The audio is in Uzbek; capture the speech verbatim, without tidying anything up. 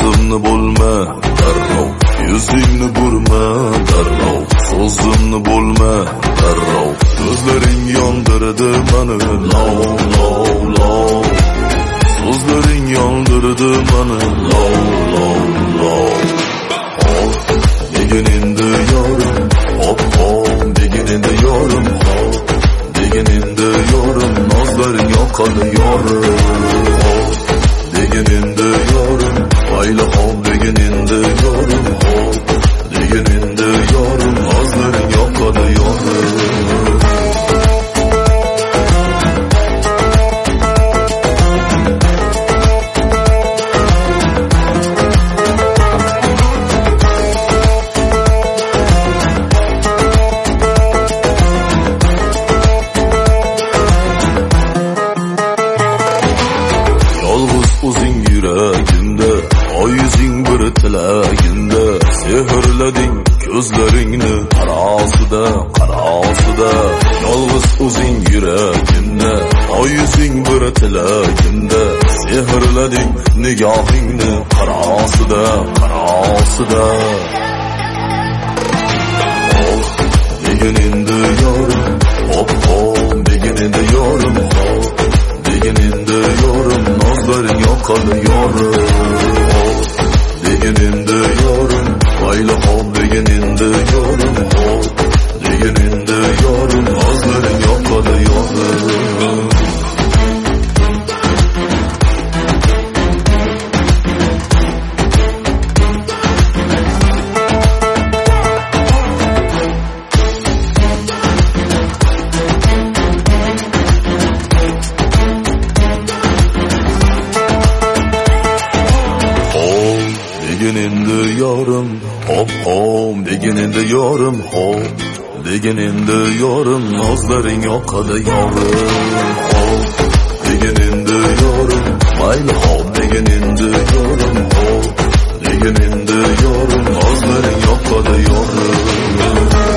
So'zimni bo'lma darrov, yuzingni burma darrov, so'zimni bo'lma darrov. Ko'zlaring yondirdi mani lov lov lov, so'zlaring yondirdi mani lov lov lov. Hop degin endi yorim, hop hop degin endi yorim, hop degin endi yorim, nozlaring yoqadi yorim. Hop degin endi yorim, ayla hop degin endi yorim, hop degin endi yorim, nozlaring yoqadi yorim. O'zing yuragimda, oyizing bir tilagimda, sehrlading ko'zlaringni qarosida, qarosida. Yolg'iz o'zing yuragimda, oyizing bir tilagimda, sehrlading nigohingni qarosida, qarosida. Hop degin endi yorim, hop hop degin endi yorim, hop degin endi yorim, nozlaring yoqadi yorim. Hop degin endi yorim, ayla hop degin endi yorim, hop degin endi yorim, nozlaring yoqadi yorim. Degin endi yorim, hop hop degin endi yorim, hop degin endi yorim, nozlaring yoqadi yorim. Hop degin endi yorim, mayli hop degin endi yorim, hop degin endi yorim, nozlaring yoqadi yorim.